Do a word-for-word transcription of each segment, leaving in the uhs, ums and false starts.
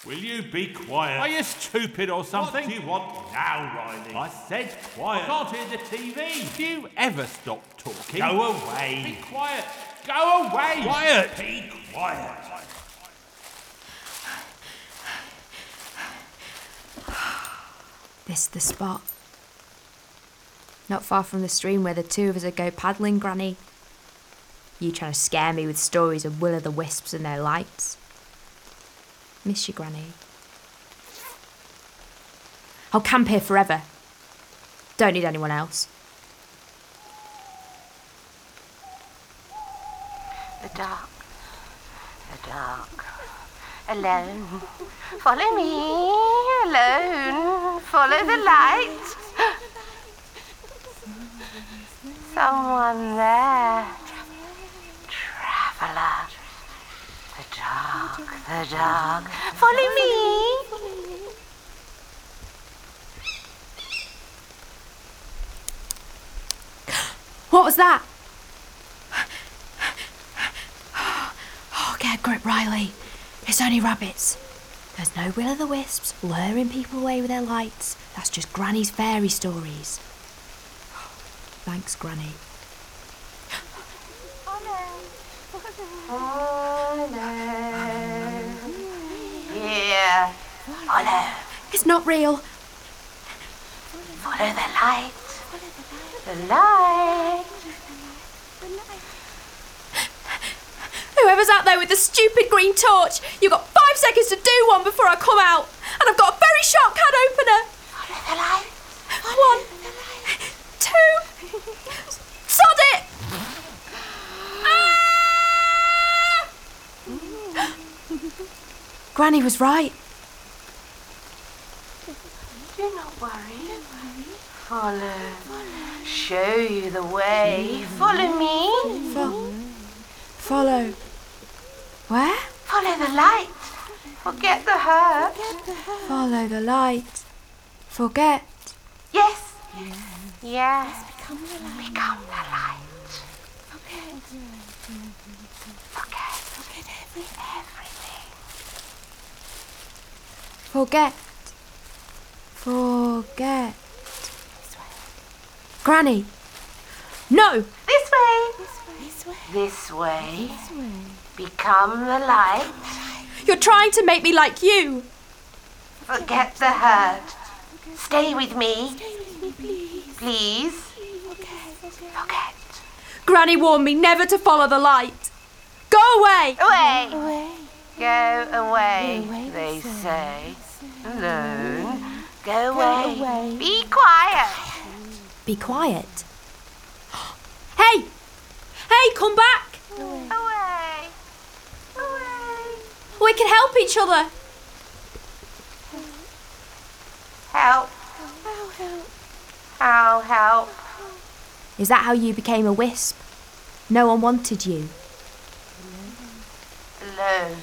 Will you be quiet? Are you stupid or something? What do you want now, Riley? I said quiet. I can't hear the T V. Do you ever stop talking? Go away. Be quiet. Go away. Quiet. Be quiet. This is the spot. Not far from the stream where the two of us would go paddling, Granny. You trying to scare me with stories of will-o'-the-wisps and their lights. Miss you, Granny. I'll camp here forever. Don't need anyone else. The dark, the dark, alone. Follow me, alone. Follow the light. Someone there. Traveller. The dark, the dark. Follow me. What was that? Oh, get a grip, Riley. It's only rabbits. There's no will-o'-the-wisps luring people away with their lights. That's just Granny's fairy stories. Thanks, Granny. Follow. Yeah. Follow. It's not real. Follow the light. The light. Whoever's out there with the stupid green torch, you've got five seconds to do one before I come out. And I've got a very sharp can opener. Follow the light. One, two, sod it! Ah! Granny was right. Do not worry. Follow. Show you the way. Follow me. Fo- follow. Where? Follow the light. Forget the hurt. Follow the light. Forget. Yes. Yes. Become the light. Become the light. Forget. Forget. Forget everything. Forget. Forget. Granny. No! This way. This way. This way. This way. Become the light. You're trying to make me like you. Forget the hurt. Stay with me. Stay with me, please. Please. Forget. Forget. Granny warned me never to follow the light. Go away! Away. Away. Go away, Go away, they they say. say. Alone. Go Go away. away. Be quiet. Be quiet. Hey! Hey, come back! Away. Away. Away. We can help each other. Help. Oh, help. How help? Is that how you became a wisp? No one wanted you. Alone.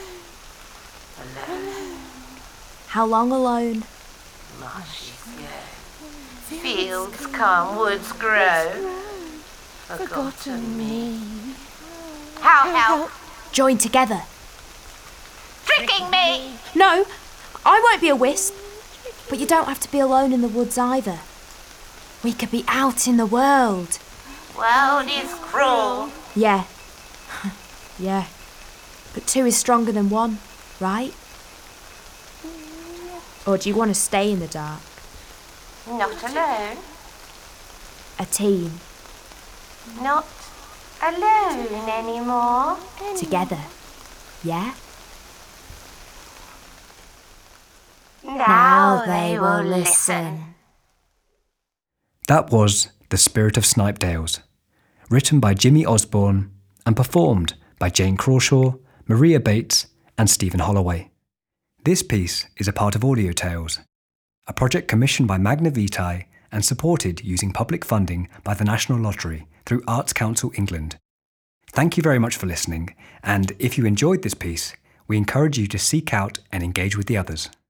Alone. How long alone? Marshes go. Fields come, woods grow. Forgotten me. How help? Join together. Tricking me. No, I won't be a wisp. But you don't have to be alone in the woods either. We could be out in the world. World is cruel. Yeah. Yeah. But two is stronger than one, right? Or do you want to stay in the dark? Not alone. A team. Not alone anymore. Together. Yeah? Now they will listen. That was The Spirit of Snipedales, written by Jimmy Osborne and performed by Jane Crawshaw, Maria Bates and Stephen Holloway. This piece is a part of Audio Tales, a project commissioned by Magna Vitae and supported using public funding by the National Lottery through Arts Council England. Thank you very much for listening, and if you enjoyed this piece, we encourage you to seek out and engage with the others.